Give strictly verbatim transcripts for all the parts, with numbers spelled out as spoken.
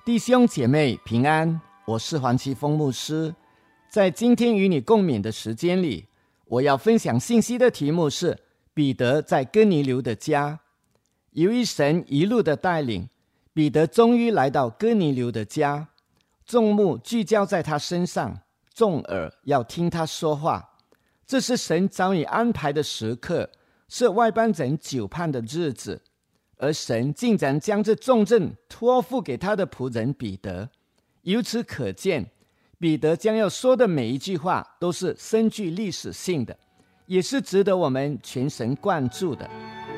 弟兄姐妹平安，我是黄奇峰牧师。在今天与你共勉的时间里，我要分享信息的题目是彼得在哥尼流的家。由于神一路的带领，彼得终于来到哥尼流的家，众目聚焦在他身上，众耳要听他说话。这是神早已安排的时刻，是外邦人久盼的日子，而神竟然将这重任托付给他的仆人彼得。由此可见，彼得将要说的每一句话都是深具历史性的，也是值得我们全神贯注的。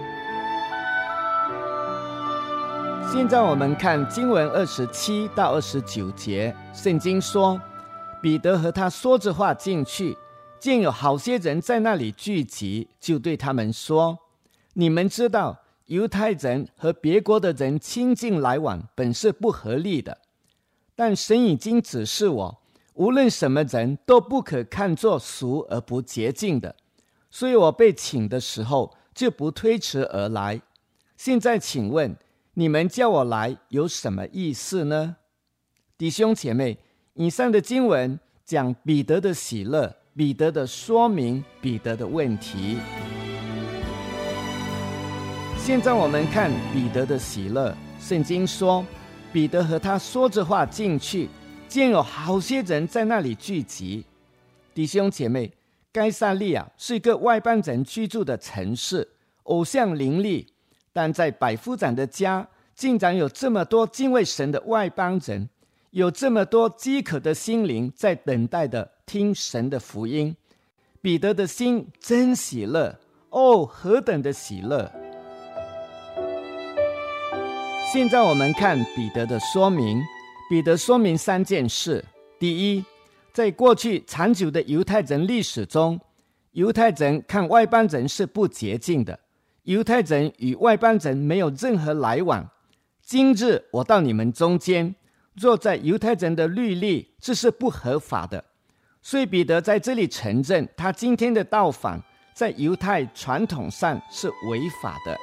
现在我们看经文二十七到二十九节，圣经说，彼得和他说着话进去，见有好些人在那里聚集，就对他们说，你们知道犹太人和别国的人亲近来往本是不合理的，但神已经指示我，无论什么人都不可看作俗而不洁净的，所以我被请的时候就不推迟而来。现在请问，你们叫我来有什么意思呢？弟兄姐妹，以上的经文讲彼得的喜乐，彼得的说明，彼得的问题。现在我们看彼得的喜乐。圣经说，彼得和他说着话进去，见有好些人在那里聚集。弟兄姐妹，该撒利亚是一个外邦人居住的城市，偶像林立，但在百夫长的家竟然有这么多敬畏神的外邦人，有这么多饥渴的心灵在等待的听神的福音。彼得的心真喜乐，哦，何等的喜乐！现在我们看彼得的说明。彼得说明三件事。第一，在过去长久的犹太人历史中，犹太人看外邦人是不洁净的，犹太人与外邦人没有任何来往。今日我到你们中间，若在犹太人的律例，这是不合法的。所以彼得在这里承认，他今天的到访在犹太传统上是违法的。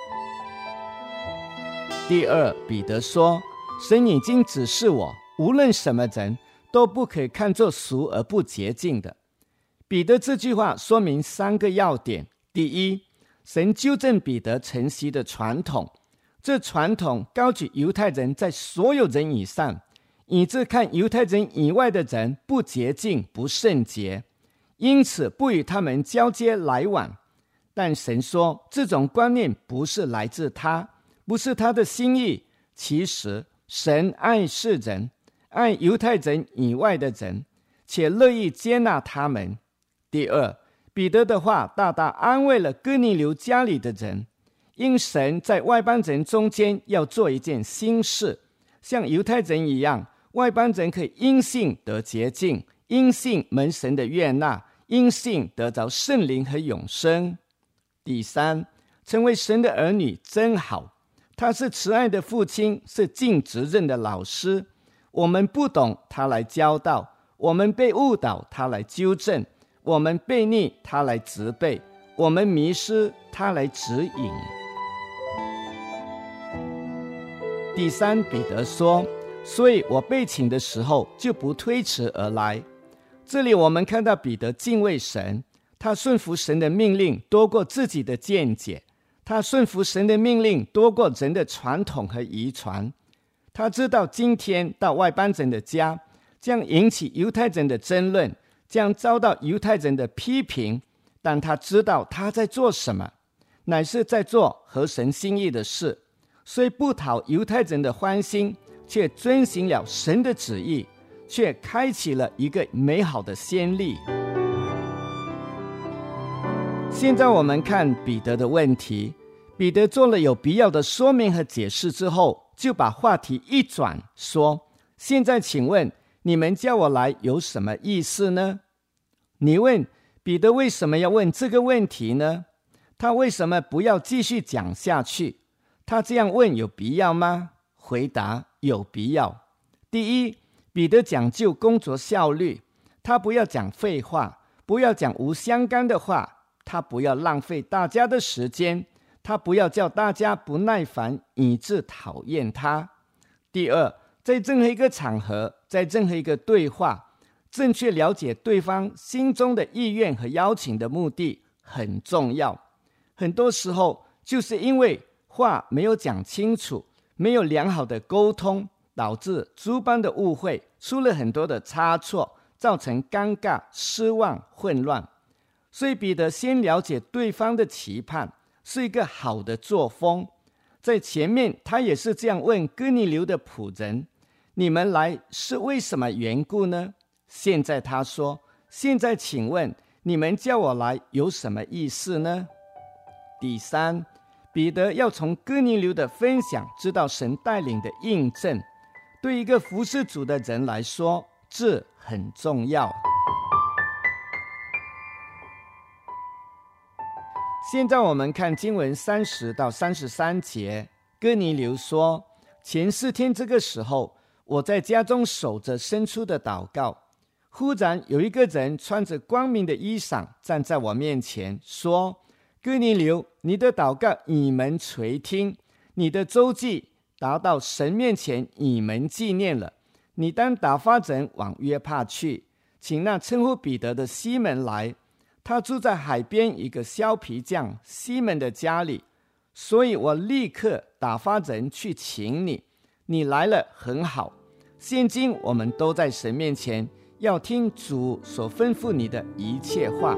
第二，彼得说，神已经指示我，无论什么人都不可以看作俗而不洁净的。彼得这句话说明三个要点。第一，神纠正彼得承袭的传统，这传统高举犹太人在所有人以上，以致看犹太人以外的人不洁净不圣洁，因此不与他们交接来往。但神说，这种观念不是来自他，不是他的心意。其实神爱世人，爱犹太人以外的人，且乐意接纳他们。第二，彼得的话大大安慰了哥尼流家里的人，因神在外邦人中间要做一件新事，像犹太人一样，外邦人可以因信得洁净，因信蒙神的悦纳，因信得着圣灵和永生。第三，成为神的儿女真好，他是慈爱的父亲，是尽责任的老师。我们不懂，他来教导；我们被误导，他来纠正；我们悖逆，他来责备；我们迷失，他来指引。第三，彼得说，所以我被请的时候就不推迟而来。这里我们看到彼得敬畏神，他顺服神的命令多过自己的见解，他顺服神的命令多过人的传统和遗传。他知道今天到外邦人的家将引起犹太人的争论，将遭到犹太人的批评，但他知道他在做什么，乃是在做合神心意的事，虽不讨犹太人的欢心，却遵行了神的旨意，却开启了一个美好的先例。现在我们看彼得的问题。彼得做了有必要的说明和解释之后，就把话题一转，说，现在请问，你们叫我来有什么意思呢？你问彼得为什么要问这个问题呢？他为什么不要继续讲下去？他这样问有必要吗？回答，有必要。第一，彼得讲究工作效率，他不要讲废话，不要讲无相干的话，他不要浪费大家的时间，他不要叫大家不耐烦以致讨厌他。第二， 在任何一个场合，在任何一个对话，正确了解对方心中的意愿和邀请的目的很重要。很多时候就是因为话没有讲清楚，没有良好的沟通，导致诸般的误会，出了很多的差错，造成尴尬、失望、混乱。所以彼得先了解对方的期盼，是一个好的作风。在前面他也是这样问哥尼流的仆人，你们来是为什么缘故呢？现在他说，现在请问你们叫我来有什么意思呢？第三，彼得要从哥尼流的分享知道神带领的印证，对一个服侍主的人来说，这很重要。现在我们看经文三十到三十三节，哥尼流说，前四天这个时候，我在家中守着伸出的祷告，忽然有一个人穿着光明的衣裳站在我面前，说，哥尼流，你的祷告以门垂听，你的周记达到神面前以门纪念了，你当打发人往约帕去，请那称呼彼得的西门来，他住在海边一个削皮匠西门的家里，所以我立刻打发人去请你，你来了很好。现今我们都在神面前，要听主所吩咐你的一切话。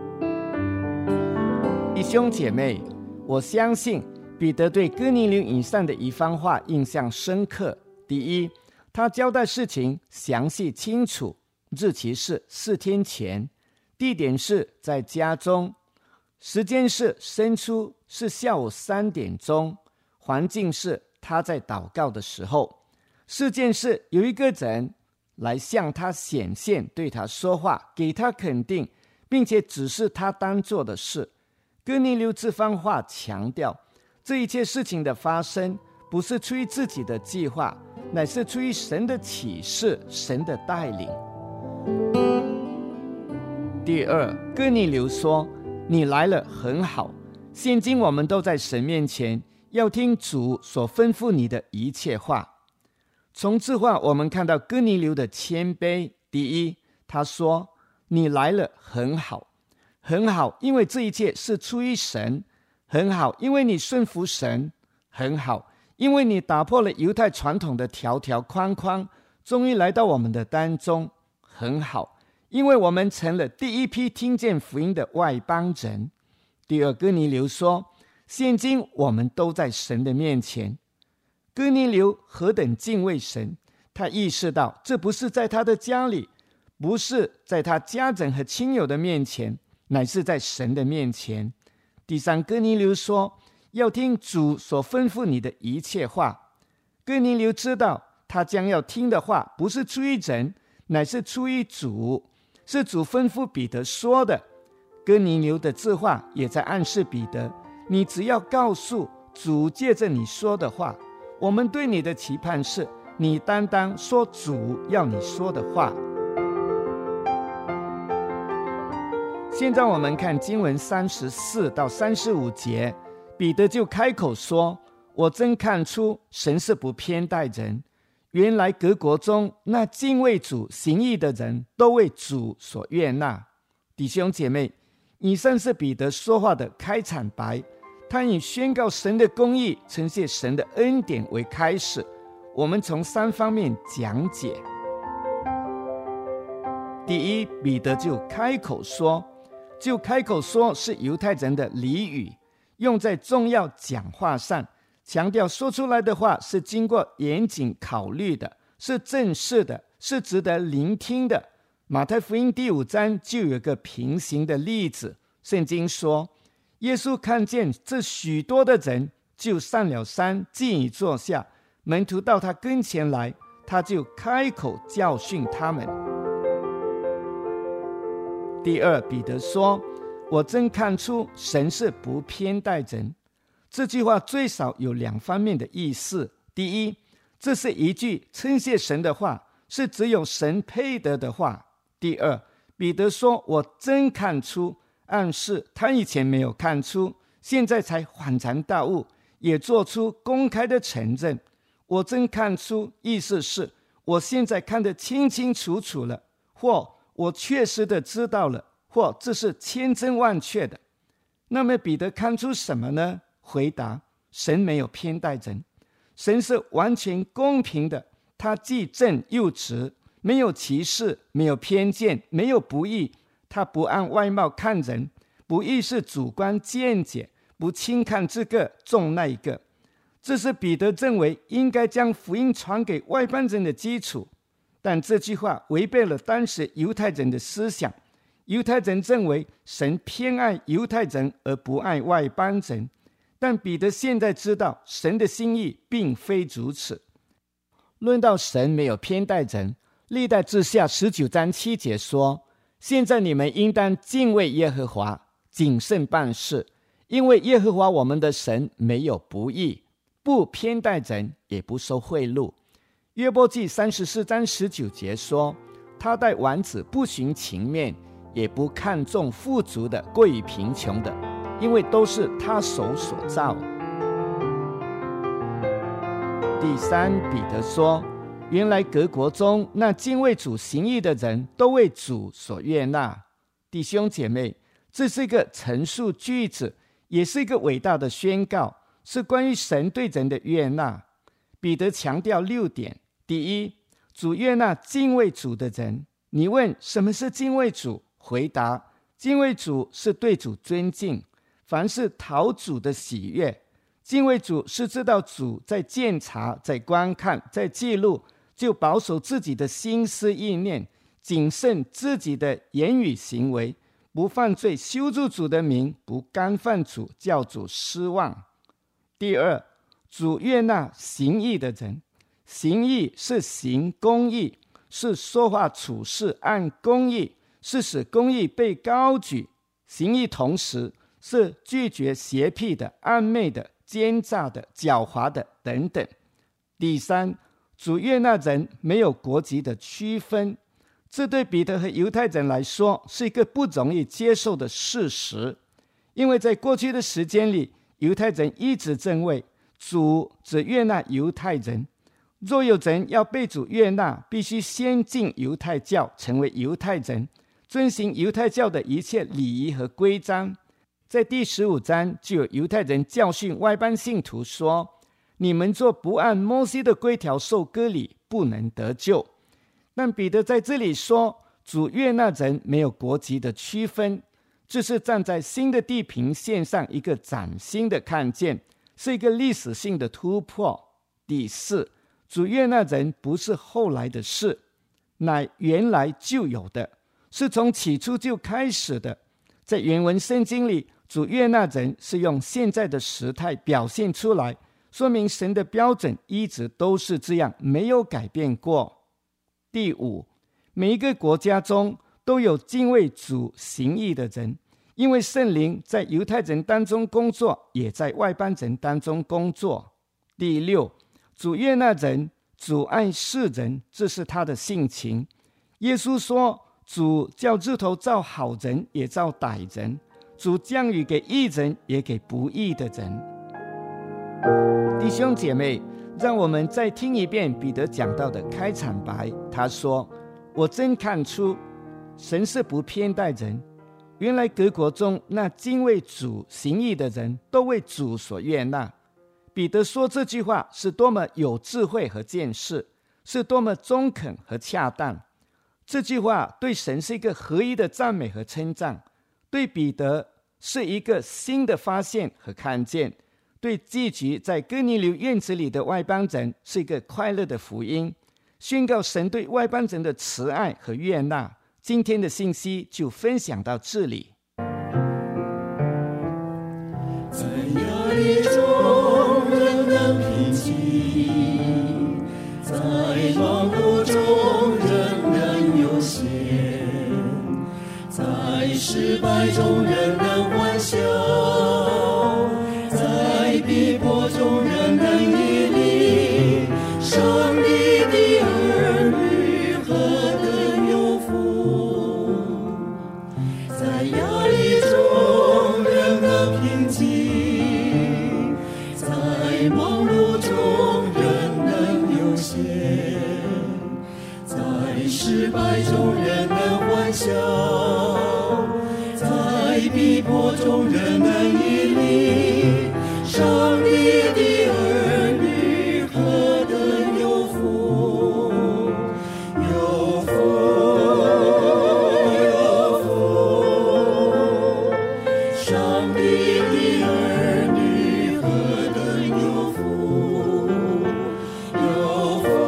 弟兄姐妹，我相信彼得对哥尼流以上的一番话印象深刻。第一，他交代事情详细清楚，日期是四天前，地点是在家中，时间是申初，是下午三点钟，环境是他在祷告的时候，事件是有一个人来向他显现，对他说话，给他肯定，并且指示他当做的事。哥尼流这番话强调，这一切事情的发生不是出于自己的计划，乃是出于神的启示，神的带领。第二，哥尼流说，你来了很好，现今我们都在神面前，要听主所吩咐你的一切话。从这话我们看到哥尼流的谦卑。第一，他说，你来了很好，很好，因为这一切是出于神，很好，因为你顺服神，很好，因为你打破了犹太传统的条条框框，终于来到我们的当中，很好，因为我们成了第一批听见福音的外邦人。第二，哥尼流说，现今我们都在神的面前。哥尼流何等敬畏神，他意识到这不是在他的家里，不是在他家人和亲友的面前，乃是在神的面前。第三，哥尼流说，要听主所吩咐你的一切话。哥尼流知道他将要听的话不是出于人，乃是出于主，是主吩咐彼得说的。哥尼流的这话也在暗示彼得，你只要告诉主借着你说的话，我们对你的期盼是，你单单说主要你说的话。现在我们看经文三十四到三十五节，彼得就开口说，我真看出神是不偏待人，原来各国中那敬畏主行义的人都为主所悦纳。弟兄姐妹，以上是彼得说话的开场白，他以宣告神的公义，呈现神的恩典为开始。我们从三方面讲解。第一，彼得就开口说，就开口说是犹太人的俚语，用在重要讲话上，强调说出来的话是经过严谨考虑的，是正式的，是值得聆听的。马太福音第五章就有一个平行的例子，圣经说，耶稣看见这许多的人，就上了山，既已坐下，门徒到他跟前来，他就开口教训他们。第二，彼得说，我真看出神是不偏待人。这句话最少有两方面的意思。第一，这是一句称谢神的话，是只有神配得的话。第二，彼得说我真看出，暗示他以前没有看出，现在才恍然大悟，也做出公开的承认。 我真看出，意思是我现在看得清清楚楚了，或我确实的知道了，或这是千真万确的。那么彼得看出什么呢？回答：神没有偏待人，神是完全公平的，他既正又直，没有歧视，没有偏见，没有不义，他不按外貌看人，不义是主观见解，不轻看这个重那一个。这是彼得认为应该将福音传给外邦人的基础，但这句话违背了当时犹太人的思想。犹太人认为神偏爱犹太人而不爱外邦人，但彼得现在知道神的心意并非如此。论到神没有偏待人，历代志下十九章七节说：现在你们应当敬畏耶和华，谨慎办事，因为耶和华我们的神没有不义，不偏待人，也不收贿赂。约伯记三十四章十九节说：他待王子不徇情面，也不看重富足的过于贫穷的，因为都是他手所造。第三，彼得说，原来各国中那敬畏主行义的人都为主所悦纳。弟兄姐妹，这是一个陈述句子，也是一个伟大的宣告，是关于神对人的悦纳。彼得强调六点：第一，主悦纳敬畏主的人。你问什么是敬畏主？回答：敬畏主是对主尊敬，凡是讨主的喜悦。敬畏主是知道主在监察，在观看，在记录，就保守自己的心思意念，谨慎自己的言语行为，不犯罪，修筑主的名，不干犯主，叫主失望。第二，主悦纳行义的人。行义是行公义，是说话处事按公义，是使公义被高举。行义同时是拒绝邪僻的、暗昧的、奸诈的、狡猾的等等。第三，主悦纳人没有国籍的区分，这对彼得和犹太人来说是一个不容易接受的事实，因为在过去的时间里，犹太人一直认为主只悦纳犹太人，若有人要被主悦纳，必须先进犹太教，成为犹太人，遵行犹太教的一切礼仪和规章。在第十五章就有犹太人教训外邦信徒说，你们若不按摩西的规条受割礼，不能得救。但彼得在这里说，主悦纳人没有国籍的区分，这是站在新的地平线上一个崭新的看见，是一个历史性的突破。第四，主悦纳人不是后来的事，乃原来就有的，是从起初就开始的。在原文圣经里，主悦纳人是用现在的时态表现出来，说明神的标准一直都是这样，没有改变过。第五，每一个国家中都有敬畏主行义的人，因为圣灵在犹太人当中工作，也在外邦人当中工作。第六，主悦纳人，主爱世人，这是他的性情。耶稣说，主叫日头照好人也照歹人，主降雨给义人也给不义的人。弟兄姐妹，让我们再听一遍彼得讲到的开场白。他说，我真看出神是不偏待人，原来各国中那敬畏主行义的人都为主所悦纳。彼得说这句话是多么有智慧和见识，是多么中肯和恰当。这句话对神是一个合一的赞美和称赞，对彼得是一个新的发现和看见，对寄居在哥尼流院子里的外邦人是一个快乐的福音，宣告神对外邦人的慈爱和悦纳。今天的信息就分享到这里。 在压力中仍能平静，在忙碌中仍能悠闲，在失败中仍能欢笑，在逼迫中仍能屹立。上帝的儿女何等有福，在压力中仍能平静，在忙碌中仍能失败中仍能欢笑，在逼迫中仍能屹立。上帝的儿女何等有福，有福，有福！上帝的儿女何等有福，有福，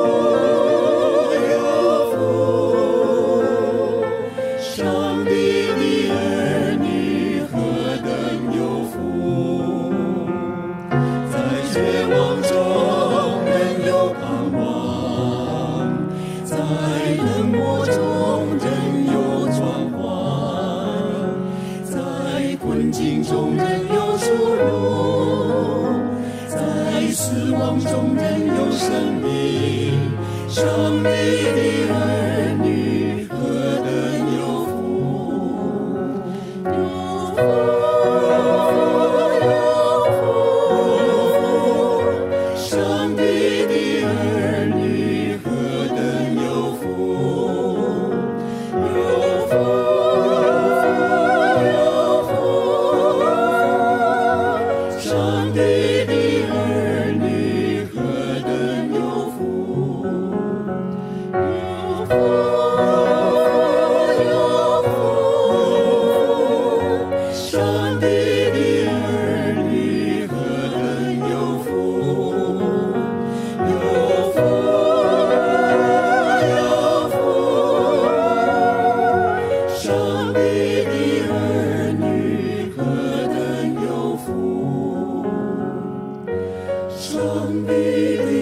有福！上帝的儿女何等有福！在绝望中仍有盼望，在冷漠中仍有转换，在困境中仍有出路，在死亡中仍有生命。上帝的儿女何等有福，有福！上帝的儿女何等有福，有福，有福！上帝的儿女何等有福，有福，有福！上帝的儿女何等有福，有福，有福！上帝的儿女何等有福，上帝的